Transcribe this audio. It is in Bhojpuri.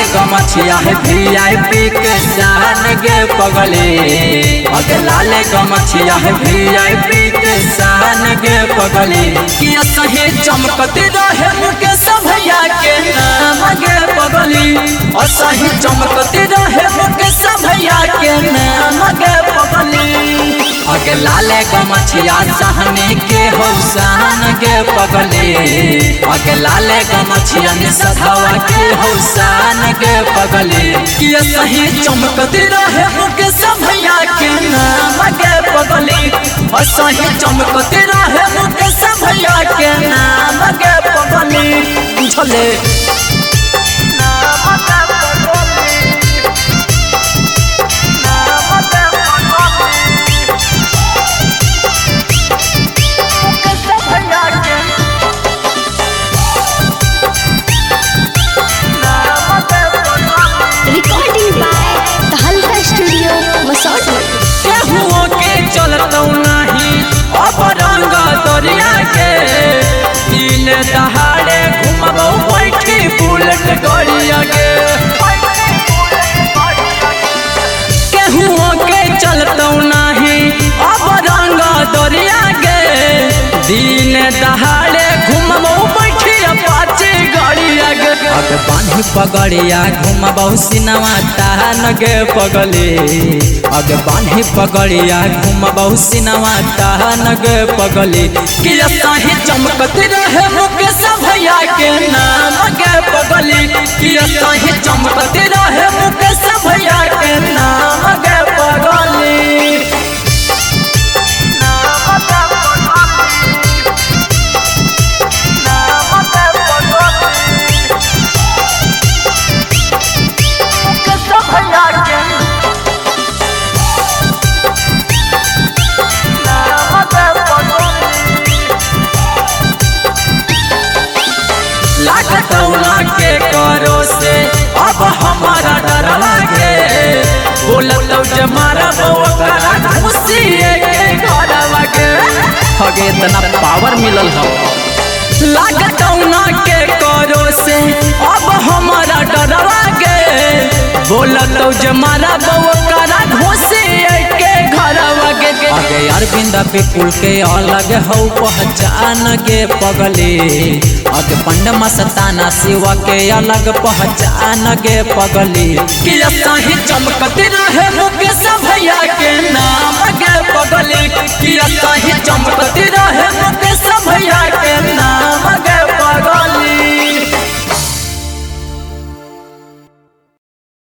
गमछिया है VIP के शान गे पगली अगे लाले गमछिया है VIP के शान गे पगली कि सही चमकती रहे मुकेश भैया के नाम गे पगली और सही चमकती रहे मुकेश भैया के नाम गे पगली अगे लाले गमछिया सहनी के हो शान गे पगली अगे लाले गमछिया सधावा के हो शान गे पगली कि सही चमकती रहे मुकेश भैया के नाम गे पगली और सही चमकती रहे मुकेश भैया के नाम गे पगली बुझले दहाड़े घुमबो बैठी बुलेट गड़िया गे केहुओ के चलतौ नहीं अब रंग दरिया गे दिन दहाड़े घुमबो बैठी अपाची गड़िया गे अग बान्ही पगड़िया घुमबो सिनवा तान गे पगली अग बान्ही पगड़िया घुमबो सिनवा तान गे पगली कि सही चमकती रहे मुकेश भैया के नाम गे पगली कि सही चमकती रहे मुकेश भैया के नाम गे पगली के करो से अब हमारा डर लागे बोलतौ जमारा बउकरा खुशी के घर लागे हगे इतना पावर मिलल हो लागतौ ना के करो से अब हमारा डर लागे बोलतौ जमारा बउकरा खुशी के घर लागे अगे अरविंद विपुल के अलग हो पहचान गे पगली अगे पंड मस्ताना शिवा के अलग पहचान गे पगली कि सही चमकती रहे मुकेश भैया